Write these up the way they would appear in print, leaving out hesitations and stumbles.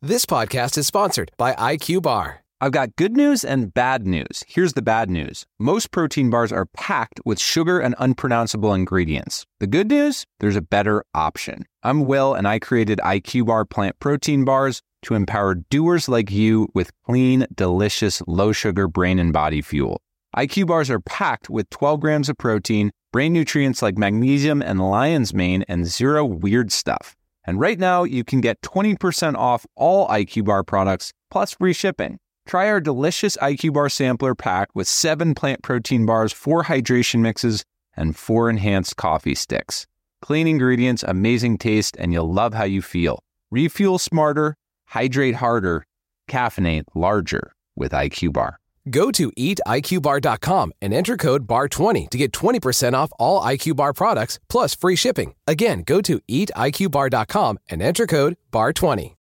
This podcast is sponsored by IQ Bar. I've got good news and bad news. Here's the bad news. Most protein bars are packed with sugar and unpronounceable ingredients. The good news? There's a better option. I'm Will, and I created IQ Bar plant protein bars to empower doers like you with clean, delicious, low-sugar brain and body fuel. IQ Bars are packed with 12 grams of protein, brain nutrients like magnesium and lion's mane, and zero weird stuff. And right now, you can get 20% off all IQ Bar products, plus free shipping. Try our delicious IQ Bar sampler pack with 7 plant protein bars, 4 hydration mixes, and 4 enhanced coffee sticks. Clean ingredients, amazing taste, and you'll love how you feel. Refuel smarter, hydrate harder, caffeinate larger with IQ Bar. Go to eatiqbar.com and enter code BAR20 to get 20% off all IQ Bar products, plus free shipping. Again, go to eatiqbar.com and enter code BAR20.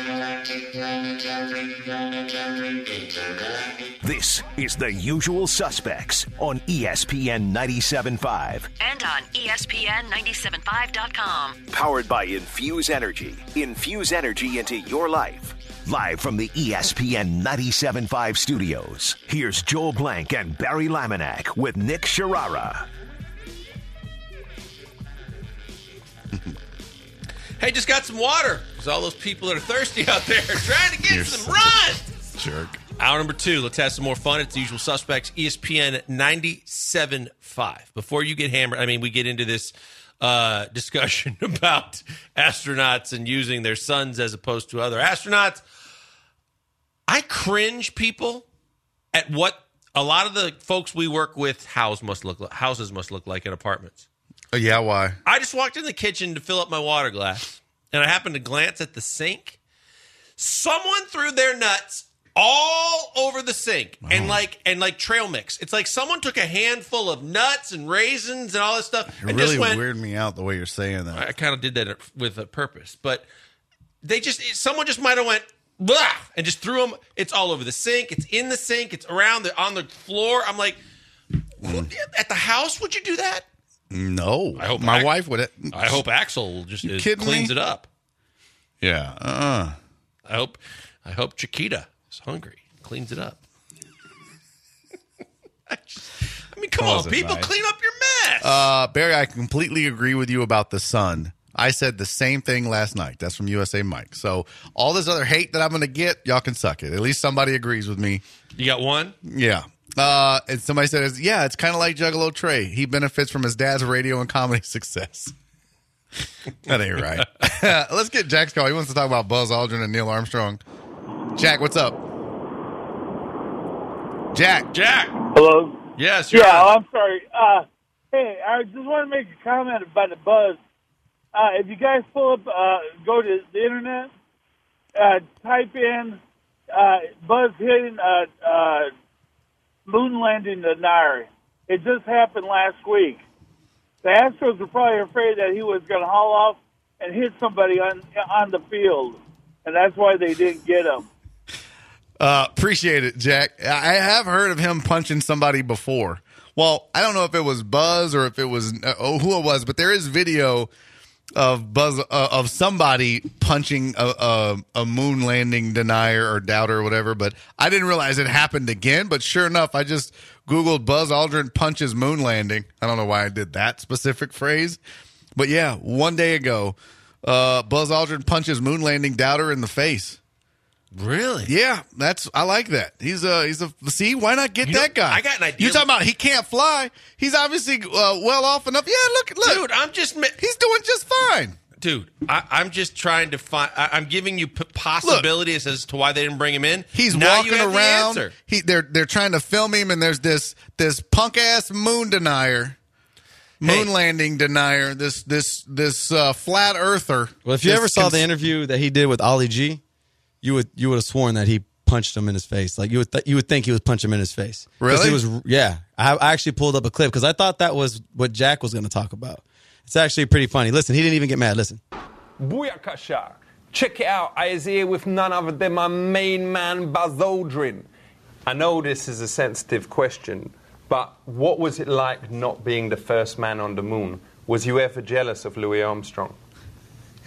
This is The Usual Suspects on ESPN 97.5. And on ESPN975.com. Powered by Infuse Energy. Infuse energy into your life. Live from the ESPN 97.5 studios, here's Joel Blank and Barry Laminack with Nick Sharara. Hey, just got some water. Because all those people that are thirsty out there trying to get some run. Jerk. Hour number 2. Let's have some more fun. It's The Usual Suspects, ESPN 97.5. Before you get hammered, we get into this discussion about astronauts and using their sons as opposed to other astronauts. I cringe, people, at what a lot of the folks we work with houses must look like in apartments. Yeah, why? I just walked in the kitchen to fill up my water glass, and I happened to glance at the sink. Someone threw their nuts all over the sink and like trail mix. It's like someone took a handful of nuts and raisins and all this stuff. It really weirded me out the way you're saying that. I kind of did that with a purpose, but someone just might have went blah and just threw them. It's all over the sink. It's in the sink. It's on the floor. I'm like, at the house would you do that? No, I hope my wife would. I hope Axel just cleans it up. Yeah. I hope Chiquita is hungry, cleans it up. Come on, people, nice. Clean up your mess. Barry, I completely agree with you about the sun. I said the same thing last night. That's from USA Mike. So all this other hate that I'm going to get, y'all can suck it. At least somebody agrees with me. You got one? Yeah. And somebody says, yeah, it's kind of like Juggalo Trey. He benefits from his dad's radio and comedy success. That ain't right. Let's get Jack's call. He wants to talk about Buzz Aldrin and Neil Armstrong. Jack, what's up? Jack. Hello? Yes. I'm sorry. Hey, I just want to make a comment about the Buzz. If you guys pull up, go to the internet, type in Buzz hitting moon landing denier. It just happened last week. The Astros were probably afraid that he was going to haul off and hit somebody on the field, and that's why they didn't get him. Appreciate it, Jack. I have heard of him punching somebody before. Well, I don't know if it was Buzz or if it was who it was, but there is video of Buzz of somebody punching a moon landing denier or doubter or whatever. But I didn't realize it happened again. But sure enough, I just Googled Buzz Aldrin punches moon landing. I don't know why I did that specific phrase, but yeah, one day ago, Buzz Aldrin punches moon landing doubter in the face. Really? Yeah, I like that. He's a see, why not get that guy? I got an idea. You're talking about he can't fly. He's obviously well off enough. Yeah, look. Dude, he's doing just fine. Dude, I'm just trying to find. I'm giving you possibilities as to why they didn't bring him in. He's now walking around. They're trying to film him, and there's this punk ass moon denier. Moon landing denier, this flat earther. Well, if you ever saw the interview that he did with Ollie G, you would have sworn that he punched him in his face. Like you would think he was punching him in his face. Really? I actually pulled up a clip because I thought that was what Jack was going to talk about. It's actually pretty funny. Listen, he didn't even get mad. Listen. Booyakasha. Check it out. I is here with none other than my main man, Buzz Aldrin. I know this is a sensitive question, but what was it like not being the first man on the moon? Was you ever jealous of Louis Armstrong?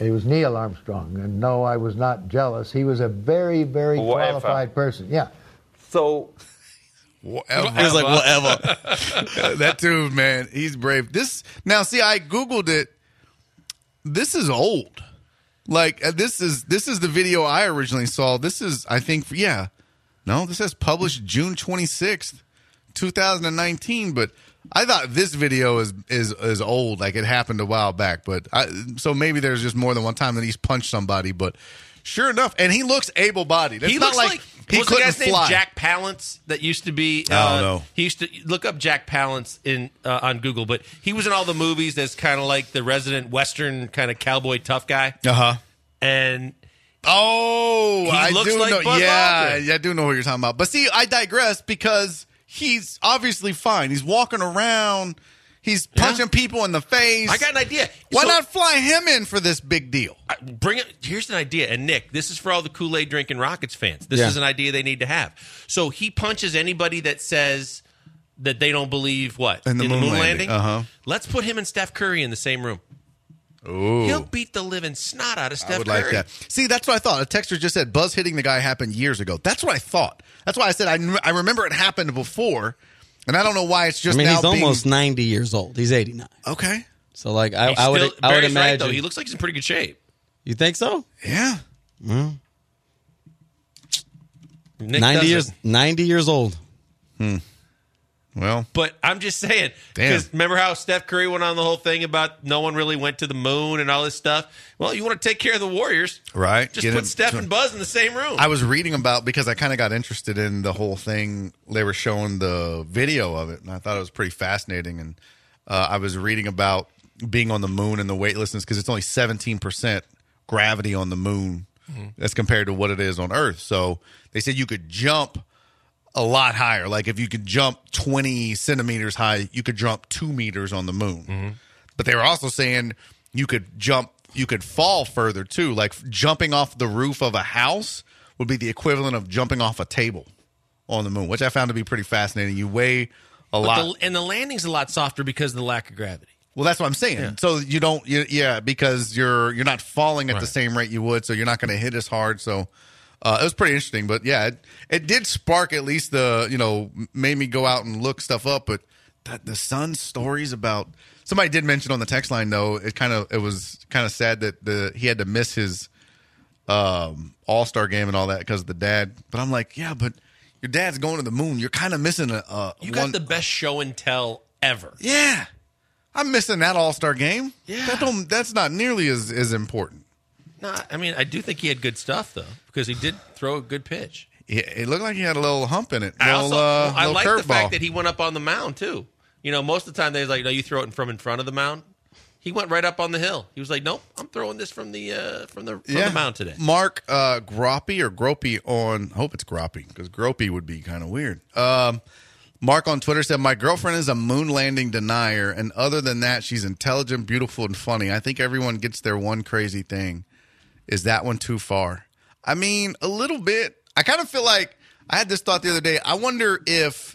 It was Neil Armstrong. And no, I was not jealous. He was a very, very qualified person. Yeah. So... Whatever. He was like, whatever. That dude, man, he's brave. Now, see, I Googled it. This is old. Like, this is the video I originally saw. This is, I think, No, this says published June 26th, 2019. But I thought this video is old. Like, it happened a while back. But so maybe there's just more than one time that he's punched somebody. But sure enough, and he looks able-bodied. It's He not looks like he what's the couldn't guy's name? fly. Jack Palance that used to be. I don't know. He used to look up Jack Palance on Google, but he was in all the movies as kind of like the resident Western kind of cowboy tough guy. And I looks do like know. Buzz Aldrin. Yeah, I do know what you're talking about. But see, I digress because he's obviously fine. He's walking around. He's punching people in the face. I got an idea. Why not fly him in for this big deal? Bring it. Here's an idea. And Nick, this is for all the Kool-Aid drinking Rockets fans. This is an idea they need to have. So he punches anybody that says that they don't believe what? In the moon landing. Let's put him and Steph Curry in the same room. Ooh. He'll beat the living snot out of Steph I would Curry. like that. See, that's what I thought. A texter just said Buzz hitting the guy happened years ago. That's what I thought. That's why I said I remember it happened before, and I don't know why it's just now he's almost 90 years old. He's 89. Okay. So, like, I would imagine. Right, though. He looks like he's in pretty good shape. You think so? Yeah. Well, Nick 90 years old. Well, but I'm just saying, because remember how Steph Curry went on the whole thing about no one really went to the moon and all this stuff? Well, you want to take care of the Warriors, right? Just put Steph and Buzz in the same room. I was reading about, because I kind of got interested in the whole thing. They were showing the video of it, and I thought it was pretty fascinating. And I was reading about being on the moon and the weightlessness, because it's only 17% gravity on the moon as compared to what it is on Earth. So they said you could jump a lot higher. Like if you could jump 20 centimeters high, you could jump 2 meters on the moon. But they were also saying you could fall further too. Like jumping off the roof of a house would be the equivalent of jumping off a table on the moon, which I found to be pretty fascinating. You weigh a lot. And the landing's a lot softer because of the lack of gravity. Well, that's what I'm saying. Yeah. So you don't, because you're not falling at the same rate you would, so you're not going to hit as hard. So it was pretty interesting. But yeah, it did spark at least made me go out and look stuff up. But the son's stories about, somebody did mention on the text line though, it was kind of sad that he had to miss his All-Star game and all that because of the dad. But I'm like, yeah, but your dad's going to the moon. You're kind of missing you got the best show and tell ever. Yeah. I'm missing that All-Star game. Yeah. That's not nearly as important. No, I mean, I do think he had good stuff, though, because he did throw a good pitch. It looked like he had a little hump in it. I like the fact that he went up on the mound, too. Most of the time, they're like, no, you throw it from in front of the mound. He went right up on the hill. He was like, nope, I'm throwing this from the mound today. Mark Gropey I hope it's Gropey, because Gropey would be kind of weird. Mark on Twitter said, my girlfriend is a moon landing denier, and other than that, she's intelligent, beautiful, and funny. I think everyone gets their one crazy thing. Is that one too far? I mean, a little bit. I kind of feel like, I had this thought the other day. I wonder if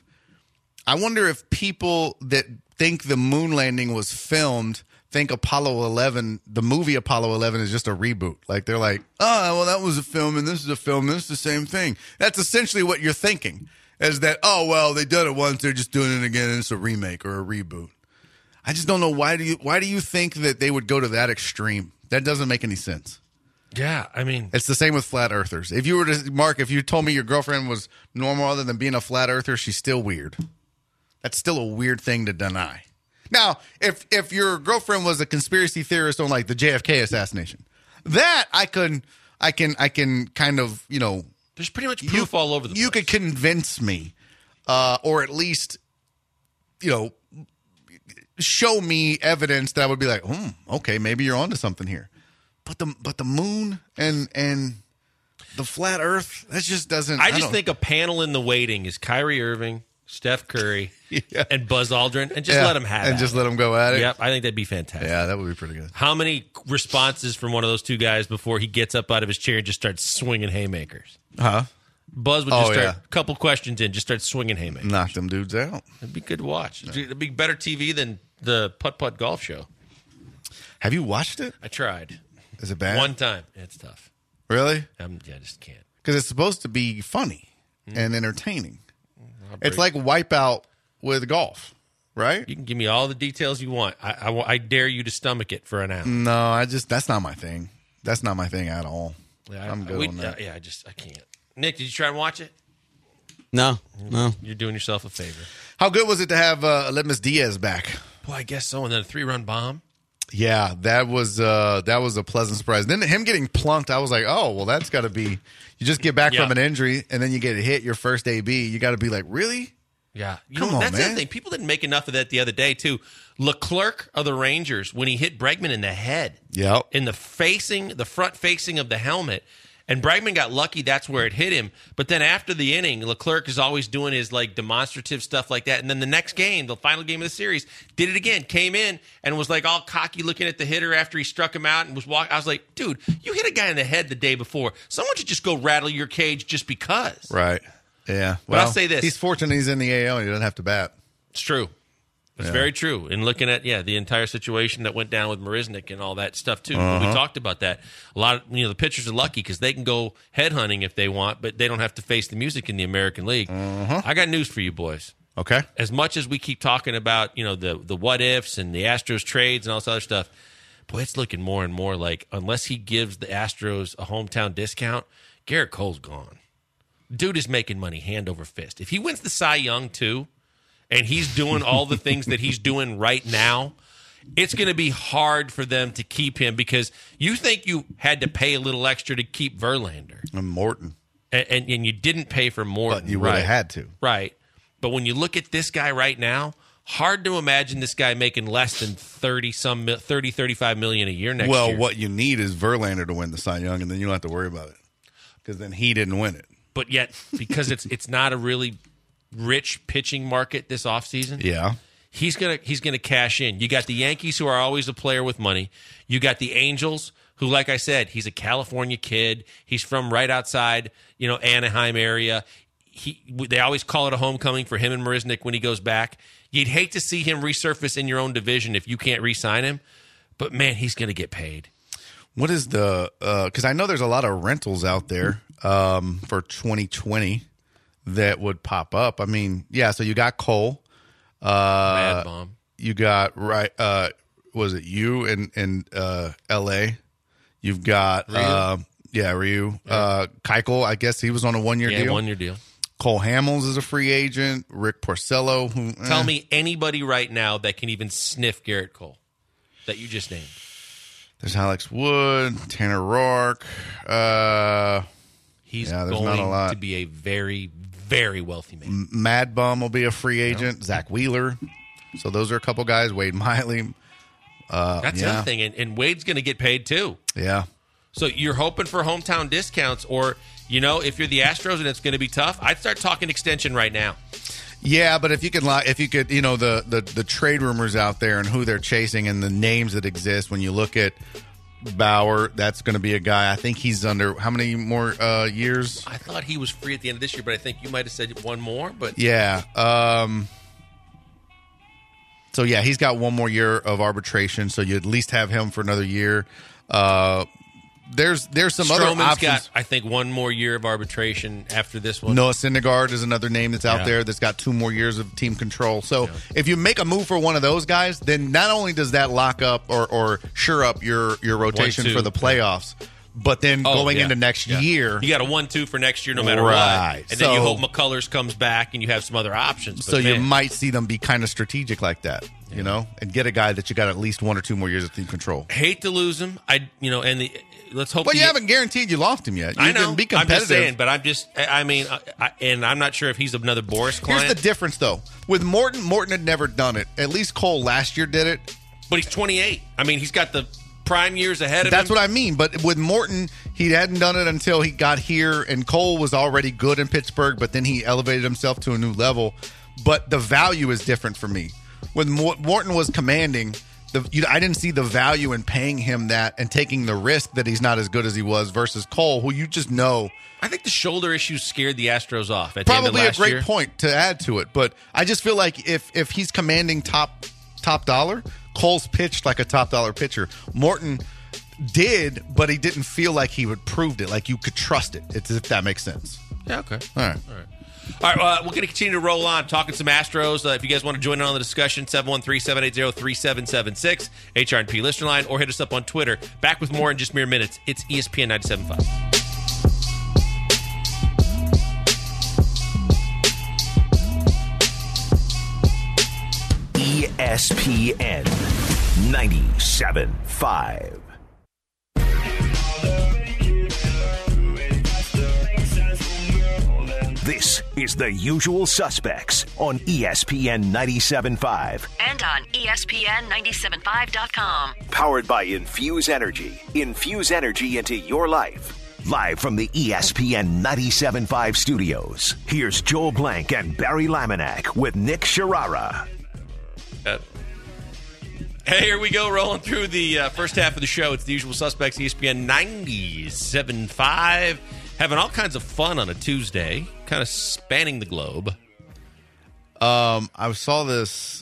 people that think the moon landing was filmed think Apollo 11, the movie Apollo 11 is just a reboot. Like, they're like, oh, well, that was a film, and this is a film, and this is the same thing. That's essentially what you're thinking. Is that, oh, well, they did it once, they're just doing it again, and it's a remake or a reboot. I just don't know, why do you think that they would go to that extreme? That doesn't make any sense. Yeah, I mean, it's the same with flat earthers. If you were to, Mark, if you told me your girlfriend was normal other than being a flat earther, she's still weird. That's still a weird thing to deny. Now, if your girlfriend was a conspiracy theorist on like the JFK assassination, that I can kind of, there's pretty much proof all over the place. You could convince me, or at least, show me evidence that I would be like, okay, maybe you're onto something here. But the moon and the flat Earth, that just doesn't. I just think a panel in the waiting is Kyrie Irving, Steph Curry, and Buzz Aldrin, and just let them have it. And just let them go at it. Yep, I think that'd be fantastic. Yeah, that would be pretty good. How many responses from one of those two guys before he gets up out of his chair and just starts swinging haymakers? Huh? Buzz would just start a couple questions in, just start swinging haymakers. Knock them dudes out. It'd be good to watch. It'd be better TV than the Putt Putt Golf Show. Have you watched it? I tried. Is it bad? One time. It's tough. Really? I just can't. Because it's supposed to be funny and entertaining. It's like Wipeout with golf, right? You can give me all the details you want. I dare you to stomach it for an hour. No, that's not my thing. That's not my thing at all. Yeah, I'm good on that. I can't. Nick, did you try and watch it? No. You're doing yourself a favor. How good was it to have Aledmys Diaz back? Well, I guess so. And then a 3-run bomb. Yeah, that was a pleasant surprise. Then him getting plunked, I was like, oh, well, that's got to be. You just get back from an injury, and then you get hit your first AB. You got to be like, really? Yeah. Come on, that's man. the thing. People didn't make enough of that the other day, too. Leclerc of the Rangers, when he hit Bregman in the head. Yep. In the front facing of the helmet. And Bregman got lucky. That's where it hit him. But then after the inning, Leclerc is always doing his demonstrative stuff like that. And then the next game, the final game of the series, did it again. Came in and was all cocky looking at the hitter after he struck him out and was walking. I was like, dude, you hit a guy in the head the day before. Someone should just go rattle your cage just because. Right. Yeah. But I'll say this. He's fortunate he's in the AL and he doesn't have to bat. It's true. It's very true. And looking at, the entire situation that went down with Marisnik and all that stuff, too. We talked about that. A lot of, the pitchers are lucky because they can go headhunting if they want, but they don't have to face the music in the American League. I got news for you boys. Okay. As much as we keep talking about, the what-ifs and the Astros trades and all this other stuff, boy, it's looking more and more like unless he gives the Astros a hometown discount, Garrett Cole's gone. Dude is making money hand over fist. If he wins the Cy Young, too, and he's doing all the things that he's doing right now, it's going to be hard for them to keep him because you think you had to pay a little extra to keep Verlander. And Morton. And you didn't pay for Morton. But you would have had to. Right. But when you look at this guy right now, hard to imagine this guy making less than 35 million a year next year. Well, what you need is Verlander to win the Cy Young, and then you don't have to worry about it because then he didn't win it. But yet, because it's not a really rich pitching market this offseason. Yeah. He's gonna cash in. You got the Yankees, who are always a player with money. You got the Angels, who, like I said, he's a California kid. He's from right outside, Anaheim area. They always call it a homecoming for him and Marisnik when he goes back. You'd hate to see him resurface in your own division if you can't re-sign him. But, man, he's going to get paid. What is the because I know there's a lot of rentals out there for 2020 that would pop up. I mean, yeah, so you got Cole. Mad Bomb. You got, was it you in L.A.? You've got, Ryu. Ryu. Yeah. Keuchel, I guess he was on a one-year deal. Yeah, one-year deal. Cole Hamels is a free agent. Rick Porcello. Tell me anybody right now that can even sniff Garrett Cole that you just named. There's Alex Wood, Tanner Roark. He's going to be a very, very wealthy man. Mad Bum will be a free agent. Zach Wheeler. So those are a couple guys. Wade Miley. That's the other thing. And Wade's going to get paid too. Yeah. So you're hoping for hometown discounts or, if you're the Astros and it's going to be tough, I'd start talking extension right now. Yeah, but if you could, the trade rumors out there and who they're chasing and the names that exist, when you look at Bauer, that's going to be a guy. I think he's under how many more years? I thought he was free at the end of this year, but I think you might have said one more. But yeah. So yeah, he's got one more year of arbitration. So you at least have him for another year. There's some Stroman's other options. Got, I think, one more year of arbitration after this one. Noah Syndergaard is another name that's out there that's got 2 more years of team control. So if you make a move for one of those guys, then not only does that lock up or sure up your rotation for the playoffs, but then going into next year. You got a 1-2 for next year no matter what. And then you hope McCullers comes back and you have some other options. But you might see them be kind of strategic like that. And get a guy that you got at least 1 or 2 more years of team control. Hate to lose him. Let's hope. Well, you haven't guaranteed you lost him yet. You can be competitive. I'm just saying, but and I'm not sure if he's another Boris client. Here's the difference, though. With Morton had never done it. At least Cole last year did it. But he's 28. I mean, he's got the prime years ahead of him. That's what I mean. But with Morton, he hadn't done it until he got here, and Cole was already good in Pittsburgh, but then he elevated himself to a new level. But the value is different for me. When Morton was commanding, I didn't see the value in paying him that and taking the risk that he's not as good as he was versus Cole, who you just know. I think the shoulder issue scared the Astros off at the end of last year. Probably a great point to add to it, but I just feel like if he's commanding top dollar, Cole's pitched like a top dollar pitcher. Morton, did, but he didn't feel like he would proved it. Like you could trust it. It's if that makes sense. Yeah, okay. All right. All right, we're going to continue to roll on, talking some Astros. If you guys want to join in on the discussion, 713-780-3776, HRP listener line, or hit us up on Twitter. Back with more in just mere minutes. It's ESPN 97.5. ESPN 97.5. This is The Usual Suspects on ESPN 97.5. And on ESPN975.com. Powered by Infuse Energy. Infuse energy into your life. Live from the ESPN 97.5 studios, here's Joel Blank and Barry Laminack with Nick Sharara. Hey, here we go, rolling through the first half of the show. It's The Usual Suspects, ESPN 97.5. Having all kinds of fun on a Tuesday, kind of spanning the globe. I saw this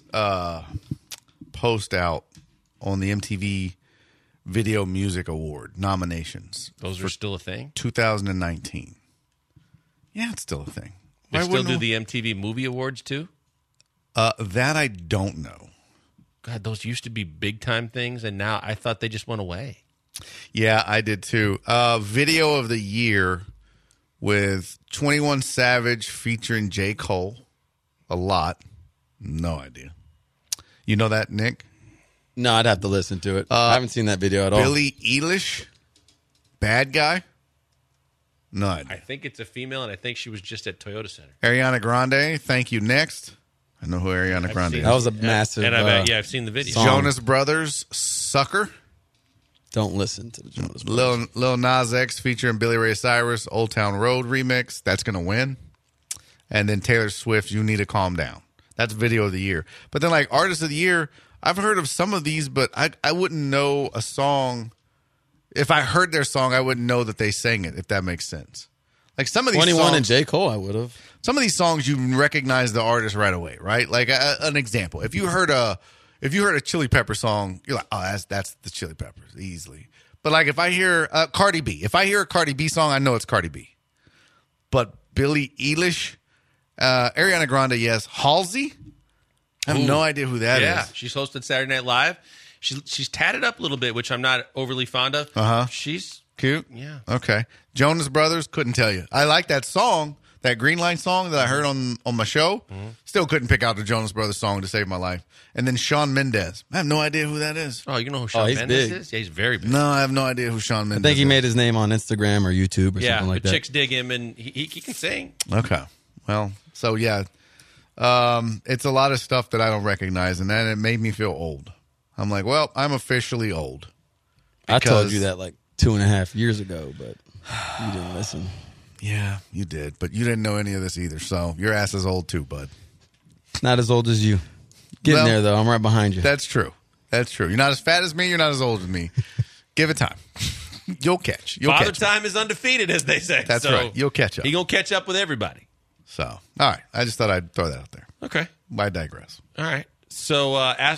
post out on the MTV Video Music Award nominations. Those are still a thing? 2019. Yeah, it's still a thing. They still do the MTV Movie Awards, too? That I don't know. God, those used to be big-time things, and now I thought they just went away. Yeah, I did too. Video of the year with 21 Savage featuring J. Cole. A lot. No idea. You know that, Nick? No, I'd have to listen to it. I haven't seen that video at all. Billie Eilish, Bad Guy. No idea. I think it's a female, and I think she was just at Toyota Center. Ariana Grande, Thank You Next. I know who Ariana Grande is. That was a massive. And I bet, I've seen the video. Song. Jonas Brothers, Sucker. Don't listen to the Jonas Brothers. Lil Nas X featuring Billy Ray Cyrus, Old Town Road remix. That's going to win. And then Taylor Swift, You Need to Calm Down. That's video of the year. But then, like, artist of the year, I've heard of some of these, but I wouldn't know a song. If I heard their song, I wouldn't know that they sang it, if that makes sense. Like some of these 21 songs, and J. Cole, I would have. Some of these songs, you recognize the artist right away, right? Like an example. If you heard a Chili Pepper song, you're like, oh, that's the Chili Peppers, easily. But like if I hear Cardi B, if I hear a Cardi B song, I know it's Cardi B. But Billie Eilish, Ariana Grande, yes. Halsey, I have no idea who that is. Yeah, she's hosted Saturday Night Live. She's tatted up a little bit, which I'm not overly fond of. She's cute. Yeah. Okay. Jonas Brothers, couldn't tell you. I like that song, that Green Line song that I heard on my show. Mm-hmm. Still couldn't pick out the Jonas Brothers song to save my life. And then Shawn Mendes. I have no idea who that is. Oh, you know who Shawn Mendes is? Yeah, he's very big. No, I have no idea who Shawn Mendes is. I think he made his name on Instagram or YouTube or something like that. Yeah, chicks dig him, and he can sing. Okay. Well, so yeah. It's a lot of stuff that I don't recognize, and then it made me feel old. I'm like, well, I'm officially old. I told you that like 2.5 years ago, but you didn't listen. Yeah, you did, but you didn't know any of this either, so your ass is old too, bud. Not as old as you. Getting there, though. I'm right behind you. That's true. That's true. You're not as fat as me. You're not as old as me. Give it time. You'll catch. Father time is undefeated, as they say. That's right. You'll catch up. He's going to catch up with everybody. So, all right. I just thought I'd throw that out there. Okay. I digress. All right. So,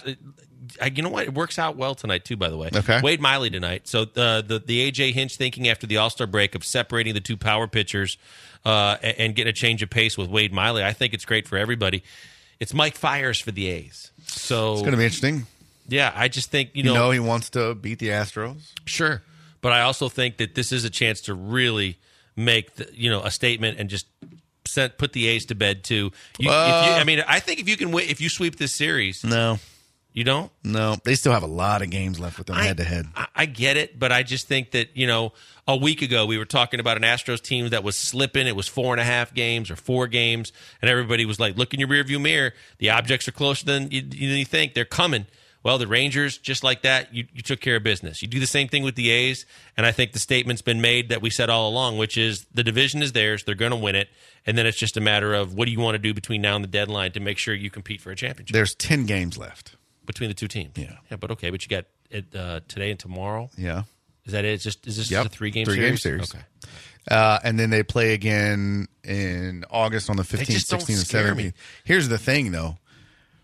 you know what? It works out well tonight, too, by the way. Okay. Wade Miley tonight. So, the A.J. Hinch thinking after the All-Star break of separating the two power pitchers and getting a change of pace with Wade Miley, I think it's great for everybody. It's Mike Fiers for the A's. So it's going to be interesting. Yeah, I just think, you know he wants to beat the Astros. Sure. But I also think that this is a chance to really make a statement and just put the A's to bed too. I think if you can win, if you sweep this series, no, you don't. No, they still have a lot of games left with them head to head. I get it, but I just think that a week ago we were talking about an Astros team that was slipping. It was 4.5 games or 4 games, and everybody was like, "Look in your rearview mirror. The objects are closer than you think. They're coming." Well, the Rangers, just like that, you took care of business. You do the same thing with the A's, and I think the statement's been made that we said all along, which is the division is theirs. They're going to win it, and then it's just a matter of what do you want to do between now and the deadline to make sure you compete for a championship. There's 10 games left. Between the two teams. Yeah. But okay, but you got it today and tomorrow. Yeah. Is that it? Is this just a 3-game series? 3-game series. Okay. And then they play again in August on the 15th, 16th, and 17th. Here's the thing, though.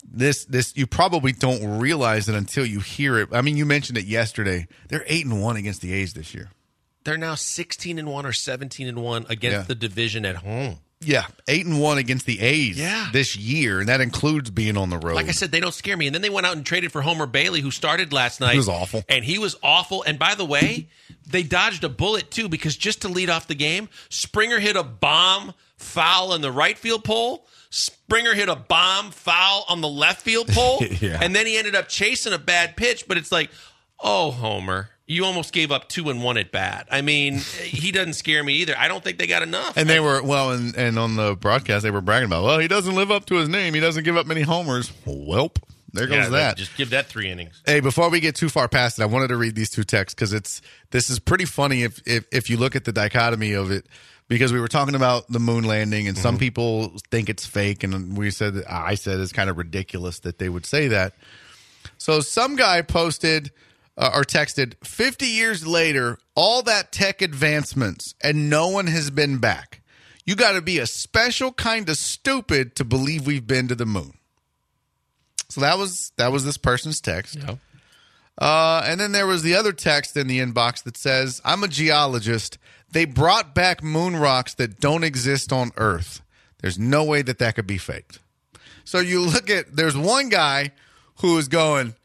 this you probably don't realize it until you hear it. I mean, you mentioned it yesterday. They're 8-1 against the A's this year. They're now 16-1 or 17-1 against the division at home. Yeah, 8-1 against the A's this year, and that includes being on the road. Like I said, they don't scare me. And then they went out and traded for Homer Bailey, who started last night. He was awful. And he was awful. And by the way, they dodged a bullet, too, because just to lead off the game, Springer hit a bomb foul in the right field pole. Springer hit a bomb foul on the left field pole. And then he ended up chasing a bad pitch. But it's like, oh, Homer, you almost gave up 2 and 1 at bat. I mean, he doesn't scare me either. I don't think they got enough. And they were, and on the broadcast, they were bragging about, well, he doesn't live up to his name. He doesn't give up many homers. Welp, there goes that. Just give that 3 innings. Hey, before we get too far past it, I wanted to read these 2 texts because this is pretty funny if you look at the dichotomy of it, because we were talking about the moon landing, and some people think it's fake, and I said it's kind of ridiculous that they would say that. So some guy posted or texted, 50 years later, all that tech advancements, and no one has been back. You got to be a special kind of stupid to believe we've been to the moon. So that was this person's text. Yeah. And then there was the other text in the inbox that says, I'm a geologist. They brought back moon rocks that don't exist on Earth. There's no way that could be faked. So you look at, there's one guy who is going,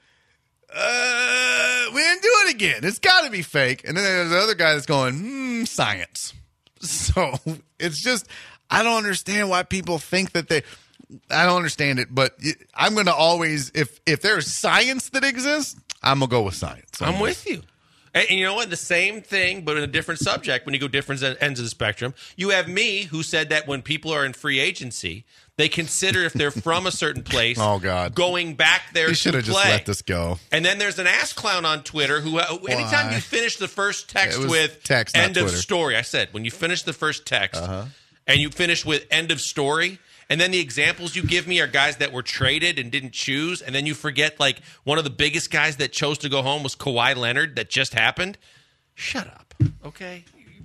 we didn't do it again. It's got to be fake. And then there's the other guy that's going, science. So it's just, I don't understand why people think that I don't understand it, but I'm going to always, if there's science that exists, I'm going to go with science. I'm with you. And you know what? The same thing, but in a different subject when you go different ends of the spectrum. You have me who said that when people are in free agency, they consider if they're from a certain place going back there to play. You should have just let this go. And then there's an ass clown on Twitter who, anytime you finish the first text with text, end of story, I said, when you finish the first text and you finish with end of story, and then the examples you give me are guys that were traded and didn't choose, and then you forget like one of the biggest guys that chose to go home was Kawhi Leonard that just happened. Shut up, okay?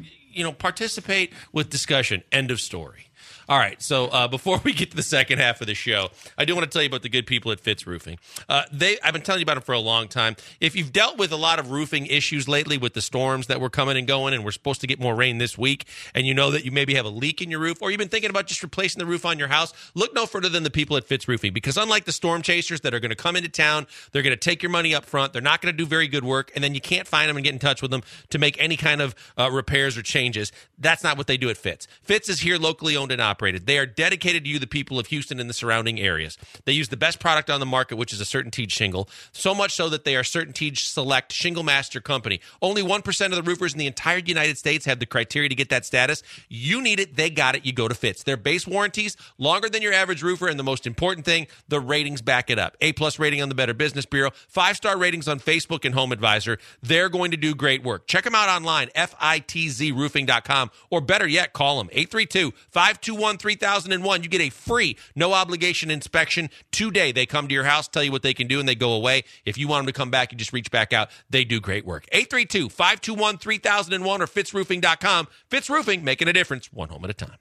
Participate with discussion. End of story. All right, so before we get to the second half of the show, I do want to tell you about the good people at Fitz Roofing. I've been telling you about them for a long time. If you've dealt with a lot of roofing issues lately with the storms that were coming and going, and we're supposed to get more rain this week, and you know that you maybe have a leak in your roof, or you've been thinking about just replacing the roof on your house, look no further than the people at Fitz Roofing, because unlike the storm chasers that are going to come into town, they're going to take your money up front, they're not going to do very good work, and then you can't find them and get in touch with them to make any kind of repairs or changes. That's not what they do at Fitz. Fitz is here locally owned and operated. They are dedicated to you, the people of Houston and the surrounding areas. They use the best product on the market, which is a CertainTeed shingle, so much so that they are CertainTeed Select Shingle Master Company. Only 1% of the roofers in the entire United States have the criteria to get that status. You need it, they got it, you go to Fitz. Their base warranties, longer than your average roofer, and the most important thing, the ratings back it up. A+ rating on the Better Business Bureau, 5-star ratings on Facebook and Home Advisor. They're going to do great work. Check them out online, FITZroofing.com, or better yet, call them, 832-521-3001. You get a free, no-obligation inspection today. They come to your house, tell you what they can do, and they go away. If you want them to come back, you just reach back out. They do great work. 832-521-3001 or fitzroofing.com. Fitz Roofing, making a difference, one home at a time.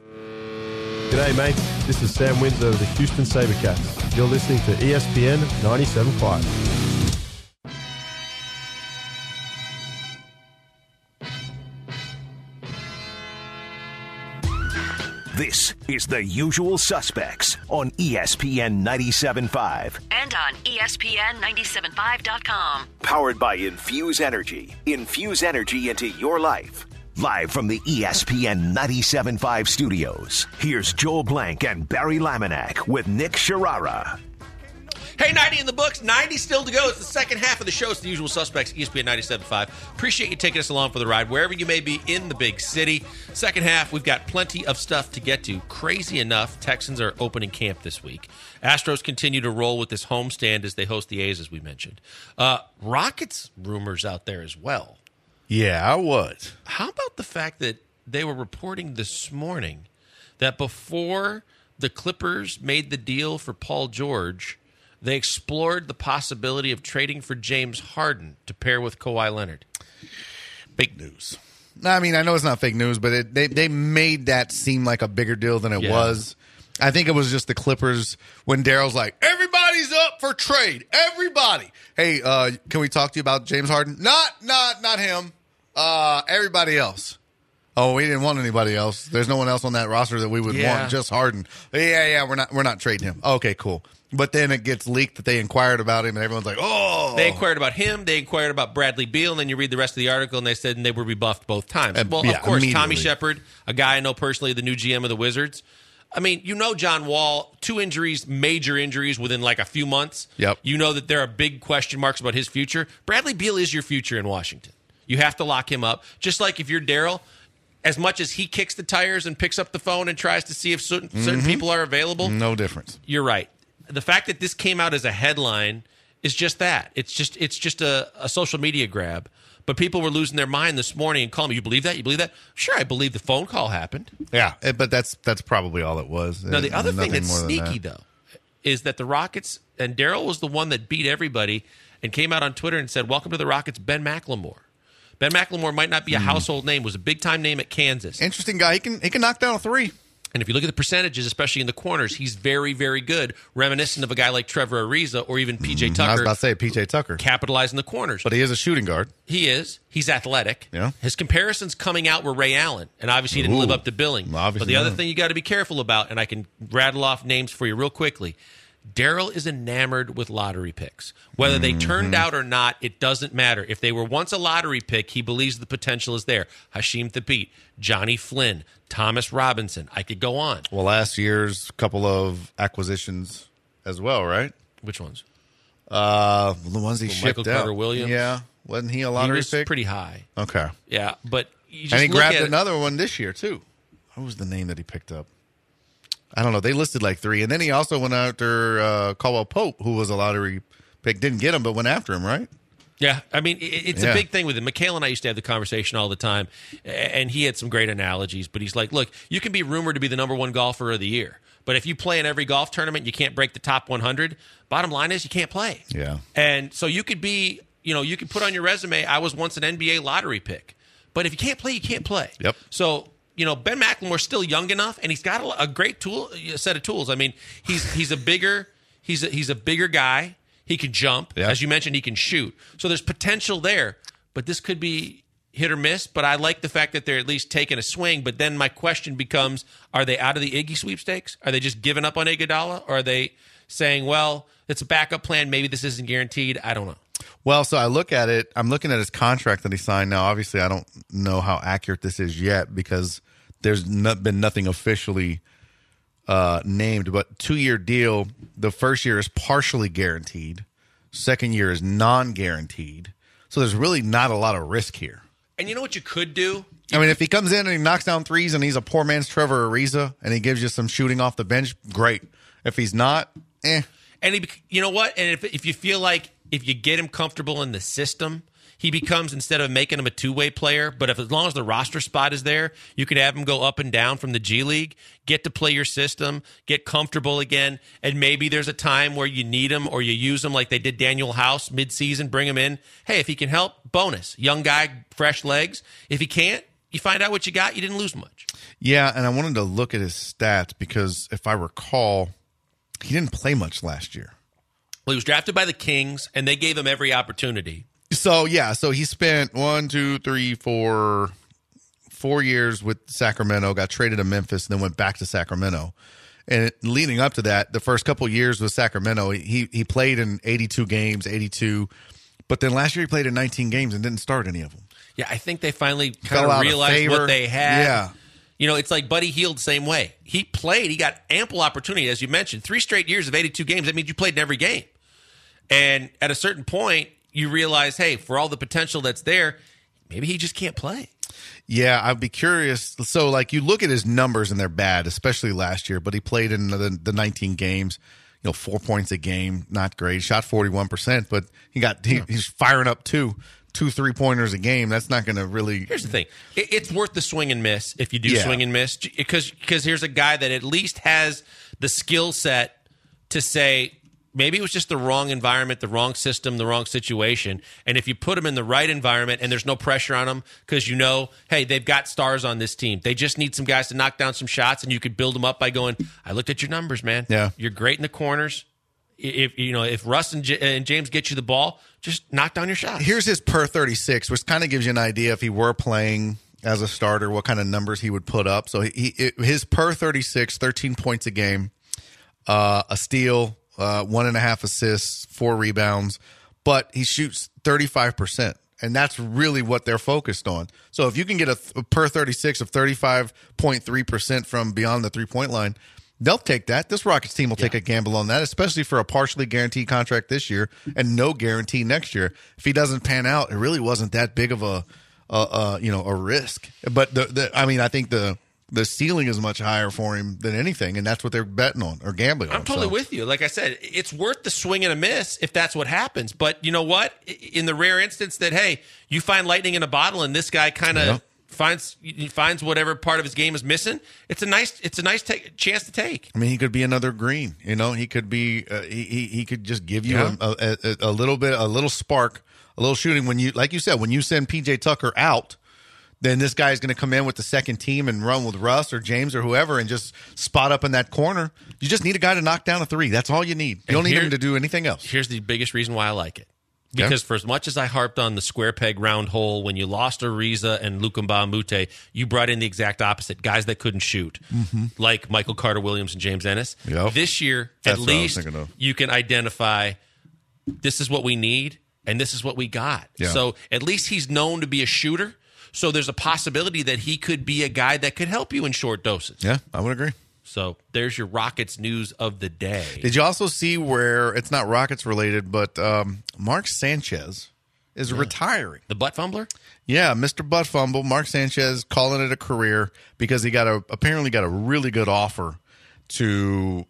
G'day, mates. This is Sam Windsor of the Houston SaberCats. You're listening to ESPN 97.5. This is The Usual Suspects on ESPN 97.5. And on ESPN975.com. Powered by Infuse Energy. Infuse energy into your life. Live from the ESPN 97.5 studios, here's Joel Blank and Barry Laminack with Nick Sharara. Hey, 90 in the books, 90 still to go. It's the second half of the show. It's The Usual Suspects, ESPN 97.5. Appreciate you taking us along for the ride, wherever you may be in the big city. Second half, we've got plenty of stuff to get to. Crazy enough, Texans are opening camp this week. Astros continue to roll with this homestand as they host the A's, as we mentioned. Rockets rumors out there as well. Yeah, I was. How about the fact that they were reporting this morning that before the Clippers made the deal for Paul George, they explored the possibility of trading for James Harden to pair with Kawhi Leonard. Big news. I mean, I know it's not fake news, but they made that seem like a bigger deal than it was. I think it was just the Clippers when Daryl's like, everybody's up for trade. Everybody. Hey, can we talk to you about James Harden? Not him. Everybody else. Oh, we didn't want anybody else. There's no one else on that roster that we would want. Just Harden. Yeah. We're not trading him. Okay, cool. But then it gets leaked that they inquired about him, and everyone's like, oh. They inquired about him. They inquired about Bradley Beal, and then you read the rest of the article, and they said they were rebuffed both times. Well, of course, Tommy Shepard, a guy I know personally, the new GM of the Wizards. I mean, John Wall, 2 injuries, major injuries within like a few months. Yep. You know that there are big question marks about his future. Bradley Beal is your future in Washington. You have to lock him up. Just like if you're Daryl, as much as he kicks the tires and picks up the phone and tries to see if certain people are available. No difference. You're right. The fact that this came out as a headline is just that. It's just a social media grab. But people were losing their mind this morning and calling me, you believe that? You believe that? Sure, I believe the phone call happened. Yeah, but that's probably all it was. Now, the other thing that's sneaky, though, is that the Rockets, and Daryl was the one that beat everybody and came out on Twitter and said, welcome to the Rockets, Ben McLemore. Ben McLemore might not be a household name, was a big-time name at Kansas. Interesting guy. He can knock down a 3. And if you look at the percentages, especially in the corners, he's very, very good, reminiscent of a guy like Trevor Ariza or even P.J. Tucker. I was about to say P.J. Tucker. Capitalizing the corners. But he is a shooting guard. He is. He's athletic. Yeah. His comparisons coming out were Ray Allen, and obviously he didn't live up to billing. But the other thing you got to be careful about, and I can rattle off names for you real quickly, Daryl is enamored with lottery picks. Whether they turned out or not, it doesn't matter. If they were once a lottery pick, he believes the potential is there. Hasheem Thabeet, Johnny Flynn, Thomas Robinson. I could go on. Well, last year's couple of acquisitions as well, right? Which ones? The ones he shipped Michael out. Carter-Williams? Yeah. Wasn't he a lottery pick? He was pretty high. Okay. Yeah, but you just and he look grabbed at another one this year, too. What was the name that he picked up? I don't know. They listed like 3. And then he also went after Caldwell Pope, who was a lottery pick. Didn't get him, but went after him, right? Yeah. I mean, it's a big thing with him. Mikhail and I used to have the conversation all the time, and he had some great analogies. But he's like, look, you can be rumored to be the number 1 golfer of the year. But if you play in every golf tournament, you can't break the top 100. Bottom line is you can't play. Yeah. And so you could be, you could put on your resume, I was once an NBA lottery pick. But if you can't play, you can't play. Yep. So Ben McLemore's still young enough, and he's got a great set of tools. I mean, he's a bigger guy. He can jump, as you mentioned. He can shoot. So there's potential there. But this could be hit or miss. But I like the fact that they're at least taking a swing. But then my question becomes: are they out of the Iggy sweepstakes? Are they just giving up on Iguodala? Or are they saying, well, it's a backup plan. Maybe this isn't guaranteed. I don't know. Well, so I look at it. I'm looking at his contract that he signed now. Obviously, I don't know how accurate this is yet because there's been nothing officially named. But 2-year deal. The first year is partially guaranteed. Second year is non-guaranteed. So there's really not a lot of risk here. And you know what you could do? I mean, if he comes in and he knocks down threes and he's a poor man's Trevor Ariza and he gives you some shooting off the bench, great. If he's not, And you know what? And if you feel like if you get him comfortable in the system, he becomes, instead of making him a 2-way player, but as long as the roster spot is there, you could have him go up and down from the G League, get to play your system, get comfortable again, and maybe there's a time where you need him or you use him like they did Daniel House midseason, bring him in. Hey, if he can help, bonus. Young guy, fresh legs. If he can't, you find out what you got. You didn't lose much. Yeah, and I wanted to look at his stats because if I recall, he didn't play much last year. Well, he was drafted by the Kings, and they gave him every opportunity. So he spent 4 years with Sacramento, got traded to Memphis, and then went back to Sacramento. And leading up to that, the first couple years with Sacramento, he played in 82 games, but then last year he played in 19 games and didn't start any of them. Yeah, I think they finally kind of realized what they had. Yeah. It's like Buddy Hield, same way. He played. He got ample opportunity, as you mentioned. 3 straight years of 82 games. That means you played in every game. And at a certain point, you realize, hey, for all the potential that's there, maybe he just can't play. Yeah, I'd be curious. So, you look at his numbers, and they're bad, especially last year. But he played in the 19 games, 4 points a game, not great. Shot 41%, but he's firing up 2 3-pointers a game. That's not going to really. Here's the thing: it's worth the swing and miss if you do swing and miss, because here's a guy that at least has the skill set to say, maybe it was just the wrong environment, the wrong system, the wrong situation. And if you put them in the right environment and there's no pressure on them because you know, hey, they've got stars on this team. They just need some guys to knock down some shots, and you could build them up by going, I looked at your numbers, man. Yeah. You're great in the corners. If Russ and James get you the ball, just knock down your shots. Here's his per 36, which kind of gives you an idea if he were playing as a starter, what kind of numbers he would put up. So his per 36, 13 points a game, a steal, 1.5 assists, 4 rebounds, but he shoots 35%. And that's really what they're focused on. So if you can get a per 36 of 35.3% from beyond the 3-point line, they'll take that. This Rockets team will take a gamble on that, especially for a partially guaranteed contract this year and no guarantee next year. If he doesn't pan out, it really wasn't that big of a risk. But I think the ceiling is much higher for him than anything, and that's what they're betting on or gambling on. I'm totally with you. Like I said, it's worth the swing and a miss if that's what happens. But you know what? In the rare instance that, hey, you find lightning in a bottle and this guy kind of finds whatever part of his game is missing, it's a nice chance to take. I mean, he could be another Green. He could be he could just give you a little spark, a little shooting. When you, like you said, when you send PJ Tucker out, then this guy's going to come in with the second team and run with Russ or James or whoever and just spot up in that corner. You just need a guy to knock down a three. That's all you need. You don't need him to do anything else. Here's the biggest reason why I like it. Because for as much as I harped on the square peg round hole, when you lost Ariza and Luka Mbamute, you brought in the exact opposite, guys that couldn't shoot, like Michael Carter-Williams and James Ennis. Yep. This year, at least, you can identify this is what we need and this is what we got. Yeah. So at least he's known to be a shooter. So there's a possibility that he could be a guy that could help you in short doses. Yeah, I would agree. So there's your Rockets news of the day. Did you also see where it's not Rockets related, but Mark Sanchez is retiring? The butt fumbler? Yeah, Mr. Butt Fumble. Mark Sanchez calling it a career because he apparently got a really good offer to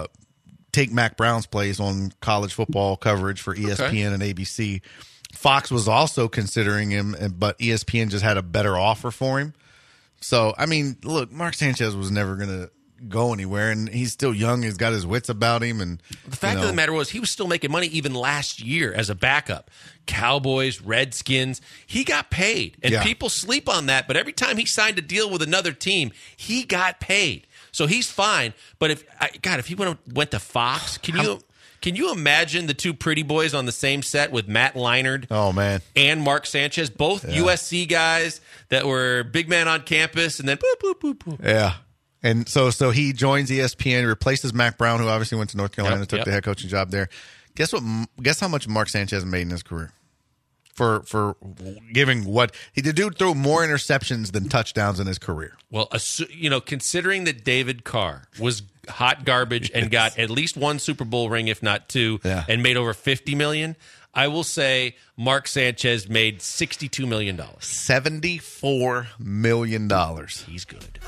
take Mac Brown's place on college football coverage for ESPN and ABC. Fox was also considering him, but ESPN just had a better offer for him. So, I mean, look, Mark Sanchez was never going to go anywhere, and he's still young. He's got his wits about him. And the fact of the matter was he was still making money even last year as a backup. Cowboys, Redskins, he got paid. And people sleep on that, but every time he signed a deal with another team, he got paid. So he's fine. But if he went to Fox, can you imagine the two pretty boys on the same set with Matt Leinart and Mark Sanchez, both USC guys that were big man on campus, and then boop, boop, boop, boop. Yeah. And so he joins ESPN, replaces Mac Brown, who obviously went to North Carolina and took the head coaching job there. Guess how much Mark Sanchez made in his career? For giving what he did, throw more interceptions than touchdowns in his career. Well, considering that David Carr was hot garbage and got at least one Super Bowl ring, if not two, and made over $50 million, I will say Mark Sanchez made $62 million. $74 million. He's good.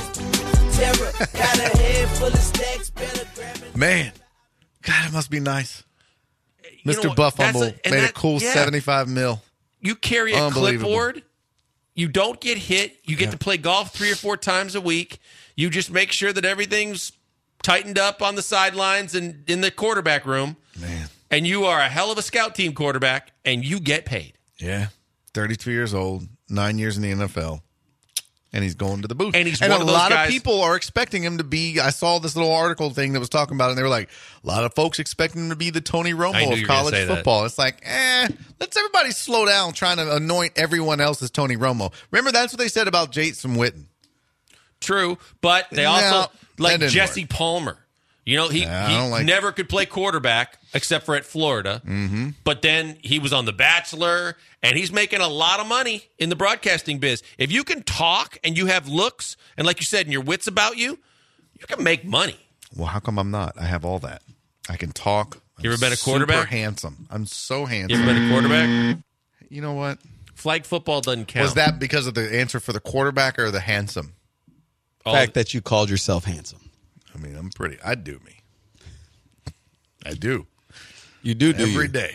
Man, God, it must be nice. Mr. Buff Humble made a cool $75 million. You carry a clipboard. You don't get hit. You get to play golf 3 or 4 times a week. You just make sure that everything's tightened up on the sidelines and in the quarterback room. Man. And you are a hell of a scout team quarterback, and you get paid. Yeah. 32 years old, 9 years in the NFL. And he's going to the booth. And he's one of a those lot guys, of people are expecting him to be. I saw this little article thing that was talking about it, and they were like, a lot of folks expecting him to be the Tony Romo of college football. It's like, let's everybody slow down trying to anoint everyone else as Tony Romo. Remember, that's what they said about Jason Witten. True, but they also, like Jesse Palmer. You know, he never could play quarterback except for at Florida. Mm-hmm. But then he was on The Bachelor, and he's making a lot of money in the broadcasting biz. If you can talk and you have looks, and like you said, and your wits about you, you can make money. Well, how come I'm not? I have all that. I can talk. You ever been a quarterback? Super handsome. I'm so handsome. You ever been a quarterback? You know what? Flag football doesn't count. Was that because of the answer for the quarterback or the handsome? The fact that you called yourself handsome. I mean, I'm pretty. I do me. I do. You do every day.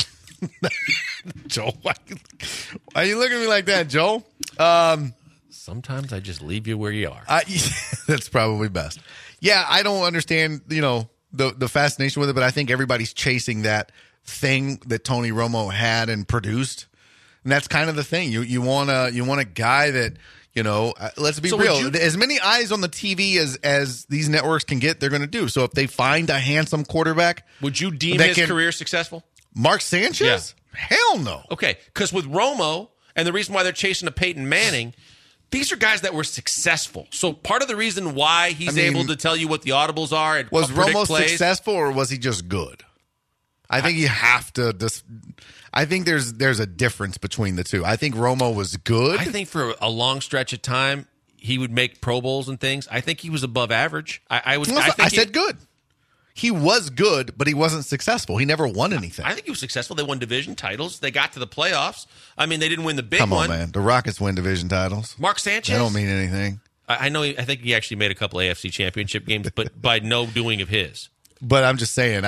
Joel, why are you looking at me like that, Joel? Sometimes I just leave you where you are. That's probably best. Yeah, I don't understand, the fascination with it, but I think everybody's chasing that thing that Tony Romo had and produced. And that's kind of the thing. You want a guy that, let's be real. As many eyes on the TV as these networks can get, they're going to do. So if they find a handsome quarterback, would you deem his career successful? Mark Sanchez? Yeah. Hell no. Okay, because with Romo, and the reason why they're chasing a Peyton Manning, these are guys that were successeful. So part of the reason why he's able to tell you what the audibles are and was Romo plays, successful, or was he just good? I think you have to. I think there's a difference between the two. I think Romo was good. I think for a long stretch of time, he would make Pro Bowls and things. I think he was above average. I said good. He was good, but he wasn't successful. He never won anything. I think he was successful. They won division titles. They got to the playoffs. I mean, they didn't win the big one. Come on, man. The Rockets win division titles. Mark Sanchez? That don't mean anything. I know. I think he actually made a couple AFC championship games, but by no doing of his. But I'm just saying,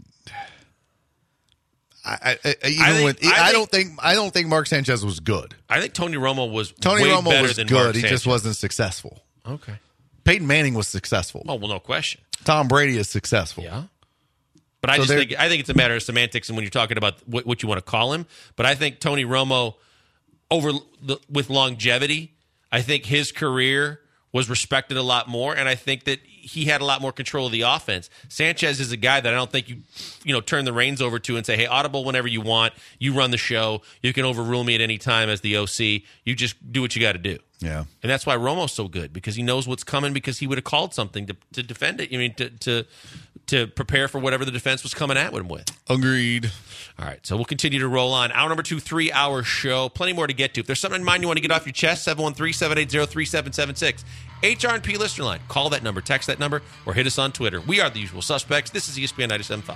I don't think Mark Sanchez was good. I think Tony Romo was better than good. Mark He Sanchez. just wasn't successful. Okay. Peyton Manning was successful. Oh, well, no question. Tom Brady is successful. Yeah. But I think it's a matter of semantics and when you're talking about what you want to call him. But I think Tony Romo, with longevity, I think his career was respected a lot more, and I think that he had a lot more control of the offense. Sanchez is a guy that I don't think you turn the reins over to and say, hey, audible whenever you want. You run the show. You can overrule me at any time as the OC. You just do what you got to do. Yeah. And that's why Romo's so good, because he knows what's coming, because he would have called something to defend it. I mean, to prepare for whatever the defense was coming at him with. Agreed. All right, so we'll continue to roll on. Hour number 2, 3-hour show. Plenty more to get to. If there's something in mind you want to get off your chest, 713-780-3776. HR&P listener line. Call that number, text that number, or hit us on Twitter. We are the usual suspects. This is ESPN 97.5.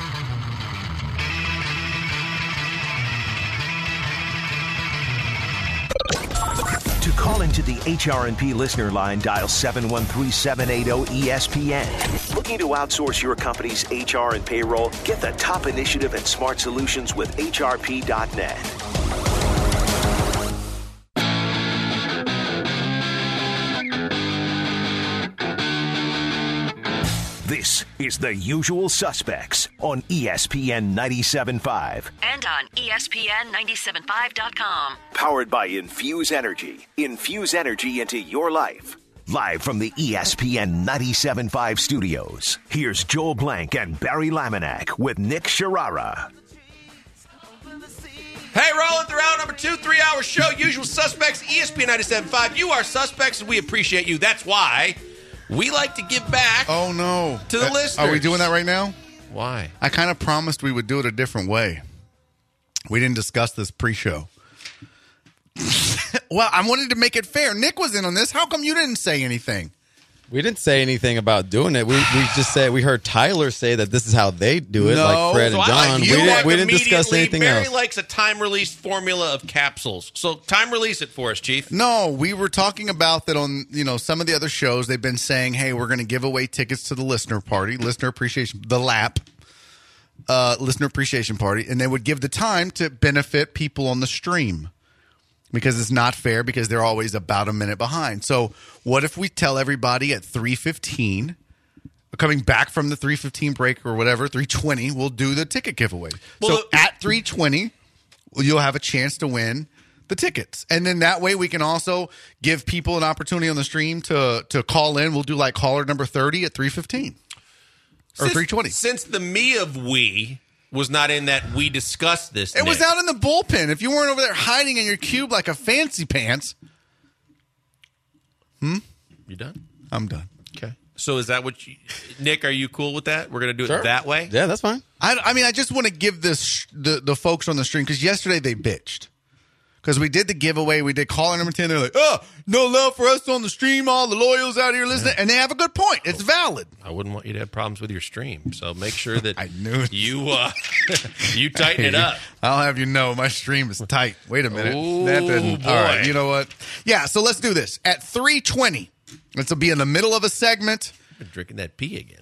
To call into the HR&P listener line, dial 713-780-ESPN. Looking to outsource your company's HR and payroll? Get the top initiative and smart solutions with HRP.net. This is The Usual Suspects on ESPN 97.5. And on ESPN975.com. Powered by Infuse Energy. Infuse energy into your life. Live from the ESPN 97.5 studios, here's Joel Blank and Barry Laminack with Nick Sharara. Hey, rolling through hour number 2, 3-hour show. Usual Suspects, ESPN 97.5. You are suspects, and we appreciate you. That's why we like to give back to the listeners. Are we doing that right now? Why? I kind of promised we would do it a different way. We didn't discuss this pre-show. Well, I wanted to make it fair. Nick was in on this. How come you didn't say anything? We didn't say anything about doing it. We just said we heard Tyler say that this is how they do it, like Fred and John. We didn't discuss anything else. Barry likes a time-release formula of capsules. So time-release it for us, Chief. No, we were talking about that on some of the other shows. They've been saying, hey, we're going to give away tickets to the listener party, listener appreciation, the LAP, listener appreciation party, and they would give the time to benefit people on the stream. Because it's not fair, because they're always about a minute behind. So what if we tell everybody at 3:15, coming back from the 3:15 break or whatever, 3:20, we'll do the ticket giveaway. Well, so at 3:20, you'll have a chance to win the tickets. And then that way we can also give people an opportunity on the stream to call in. We'll do like caller number 30 at 3:15 or 3:20. Since the me of we was not in that we discussed this. It was out in the bullpen. If you weren't over there hiding in your cube like a fancy pants. You done? I'm done. Okay. So is that what Nick, are you cool with that? We're going to do it that way? Yeah, that's fine. I mean, I just want to give this the folks on the stream, because yesterday they bitched. Because we did the giveaway. We did caller number 10. They're like, no love for us on the stream. All the loyals out here listening. And they have a good point. It's valid. I wouldn't want you to have problems with your stream. So make sure that I knew it. you tighten it up. I'll have you know my stream is tight. Wait a minute. Ooh, that didn't. boy. All right, you know what? Yeah, so let's do this. At 3:20, this will be in the middle of a segment. I've been drinking that pee again.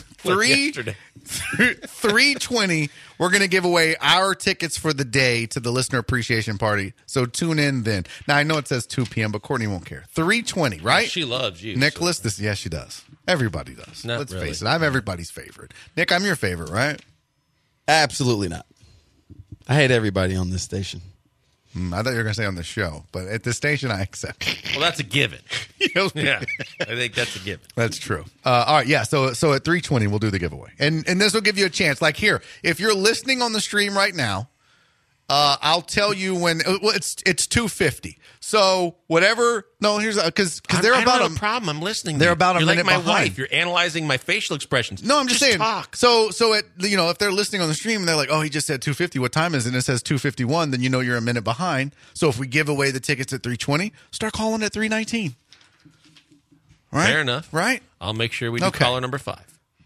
3:20, we're going to give away our tickets for the day to the listener appreciation party. So tune in then. Now, I know it says 2 p.m., but Courtney won't care. 3:20, right? She loves you. Nicholas, she does. Everybody does. Let's really. face it. I'm everybody's favorite. Nick, I'm your favorite, right? Absolutely not. I hate everybody on this station. I thought you were going to say on the show, but at the station, I accept. Well, that's a given. Yeah, I think that's a given. That's true. All right, yeah. So at 3:20, we'll do the giveaway, and this will give you a chance. Like here, if you're listening on the stream right now, I'll tell you when. Well, it's 2:50. So whatever. No, here's because they're I about don't have a problem. I'm listening. They're about a You're minute like my behind. wife. You're analyzing my facial expressions. No, I'm just saying. Talk. So at if they're listening on the stream and they're like, oh, he just said 2:50. What time is it? And it says 2:51. Then you know you're a minute behind. So if we give away the tickets at 3:20, start calling at 3:19. Right? Fair enough. Right? I'll make sure we do caller number 5.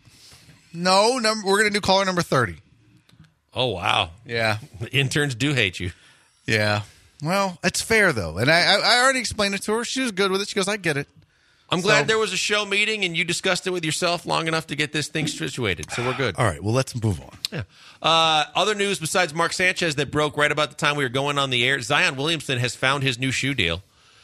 No, we're going to do caller number 30. Oh, wow. Yeah. The interns do hate you. Yeah. Well, it's fair, though. And I already explained it to her. She was good with it. She goes, I get it. I'm glad there was a show meeting and you discussed it with yourself long enough to get this thing situated. So we're good. All right. Well, let's move on. Yeah. Other news besides Mark Sanchez that broke right about the time we were going on the air, Zion Williamson has found his new shoe deal.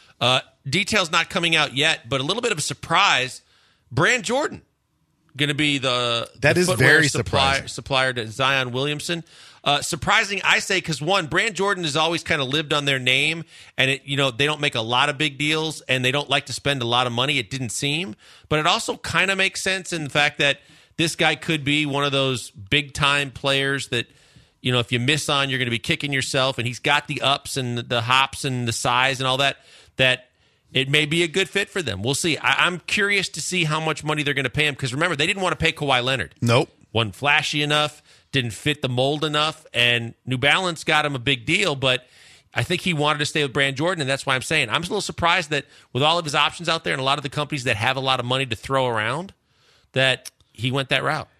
Details not coming out yet, but a little bit of a surprise. Brand Jordan going to be the very surprising supplier to Zion Williamson. Surprising, I say, because one, Brand Jordan has always kind of lived on their name, and they don't make a lot of big deals, and they don't like to spend a lot of money. It didn't seem, but it also kind of makes sense in the fact that this guy could be one of those big time players that, if you miss on, you're going to be kicking yourself, and he's got the ups and the hops and the size and all that. That it may be a good fit for them. We'll see. I'm curious to see how much money they're going to pay him because remember they didn't want to pay Kawhi Leonard. Nope, wasn't flashy enough. Didn't fit the mold enough, and New Balance got him a big deal, but I think he wanted to stay with Brand Jordan, and that's why I'm saying I'm a little surprised that with all of his options out there and a lot of the companies that have a lot of money to throw around, that he went that route.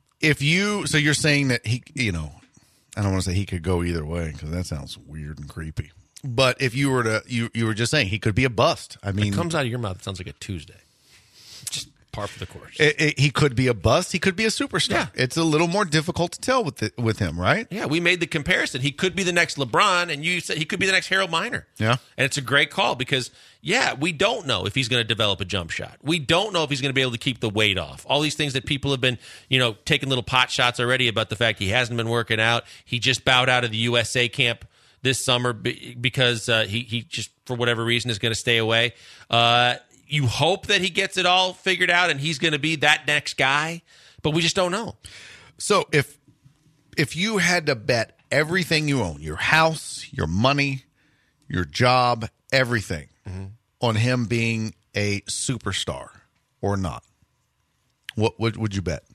So you're saying that he, I don't want to say he could go either way because that sounds weird and creepy. But if you were to, you were just saying he could be a bust. I mean, it comes out of your mouth. It sounds like a Tuesday. Just par for the course. He could be a bust. He could be a superstar. Yeah. It's a little more difficult to tell with him, right? Yeah, we made the comparison. He could be the next LeBron, and you said he could be the next Harold Miner. Yeah. And it's a great call because, we don't know if he's going to develop a jump shot. We don't know if he's going to be able to keep the weight off. All these things that people have been, taking little pot shots already about the fact he hasn't been working out. He just bowed out of the USA camp this summer because he just, for whatever reason, is going to stay away. You hope that he gets it all figured out and he's going to be that next guy, but we just don't know. So if you had to bet everything you own, your house, your money, your job, everything, on him being a superstar or not, what would you bet?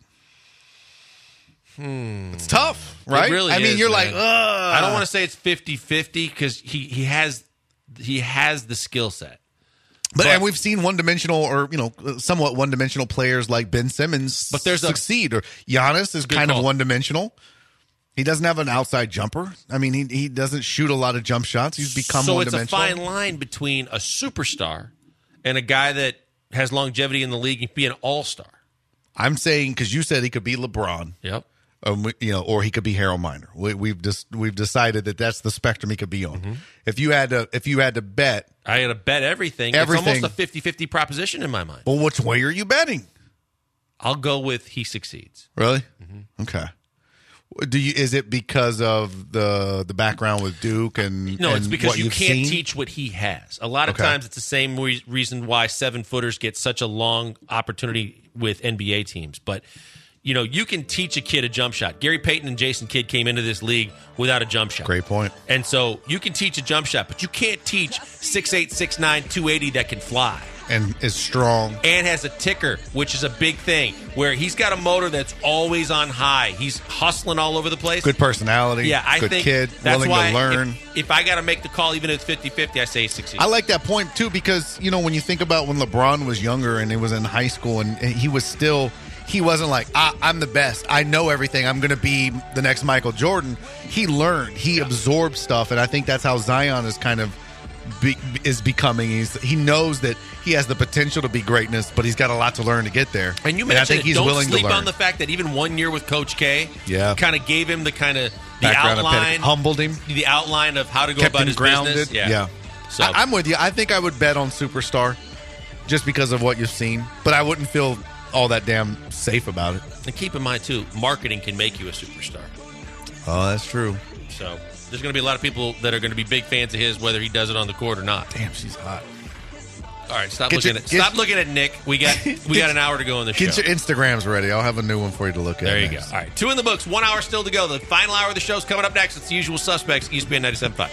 It's tough, right? It really I mean, is, you're man. like, ugh. I don't want to say it's 50-50 because he has the skill set. And we've seen one-dimensional or, somewhat one-dimensional players like Ben Simmons succeed. Or Giannis is kind of one-dimensional. He doesn't have an outside jumper. I mean, he doesn't shoot a lot of jump shots. He's become one-dimensional. So it's a fine line between a superstar and a guy that has longevity in the league and be an all-star. I'm saying because you said he could be LeBron. Yep. Or he could be Harold Miner. We've decided that that's the spectrum he could be on. Mm-hmm. If you had to bet, I got to bet everything. It's almost a 50-50 proposition in my mind. Well, which way are you betting? I'll go with he succeeds. Really? Mm-hmm. Okay. Is it because of the background with Duke and no? It's because what you you've can't seen? teach what he has. A lot of times, it's the same reason why 7-footers get such a long opportunity with NBA teams, but. You can teach a kid a jump shot. Gary Payton and Jason Kidd came into this league without a jump shot. Great point. And so you can teach a jump shot, but you can't teach 6'8", 6'9", 280 that can fly. And is strong. And has a ticker, which is a big thing, where he's got a motor that's always on high. He's hustling all over the place. Good personality. Yeah, I good think kid, that's willing why to learn. If I got to make the call, even if it's 50-50, I say he succeeds. I like that point, too, because, when you think about when LeBron was younger and he was in high school and he was still... He wasn't like, I'm the best. I know everything. I'm going to be the next Michael Jordan. He learned. He absorbed stuff, and I think that's how Zion is kind of is becoming. He knows that he has the potential to be greatness, but he's got a lot to learn to get there. And you mentioned I think he's don't willing sleep to learn. on the fact that even 1 year with Coach K kind of gave him the outline, humbled him, the outline of how to go kept about him his grounded. business. Yeah. So I'm with you. I think I would bet on superstar just because of what you've seen, but I wouldn't feel all that damn safe about it. And keep in mind, too, marketing can make you a superstar. Oh, that's true. So there's going to be a lot of people that are going to be big fans of his, whether he does it on the court or not. Damn, she's hot. All right, stop looking at Nick. We got an hour to go on the show. Get your Instagrams ready. I'll have a new one for you to look at. There you go. All right, 2 in the books. 1 hour still to go. The final hour of the show's coming up next. It's the usual suspects. ESPN 97.5.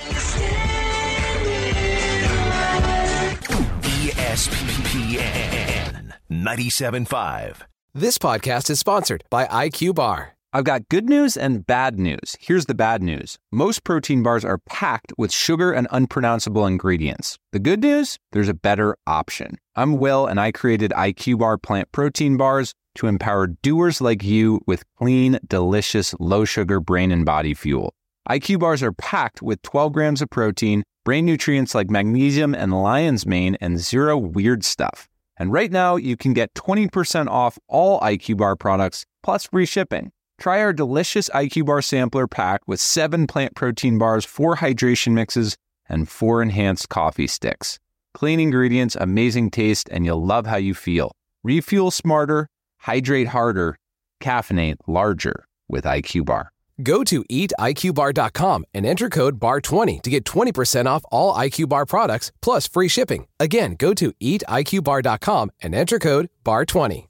ESPN 97.5. This podcast is sponsored by IQ Bar. I've got good news and bad news. Here's the bad news. Most protein bars are packed with sugar and unpronounceable ingredients. The good news? There's a better option. I'm Will, and I created IQ Bar plant protein bars to empower doers like you with clean, delicious, low-sugar brain and body fuel. IQ Bars are packed with 12 grams of protein, brain nutrients like magnesium and lion's mane, and zero weird stuff. And right now, you can get 20% off all IQ Bar products, plus free shipping. Try our delicious IQ Bar sampler pack with 7 plant protein bars, 4 hydration mixes, and 4 enhanced coffee sticks. Clean ingredients, amazing taste, and you'll love how you feel. Refuel smarter, hydrate harder, caffeinate larger with IQ Bar. Go to eatiqbar.com and enter code BAR20 to get 20% off all IQ Bar products, plus free shipping. Again, go to eatiqbar.com and enter code BAR20.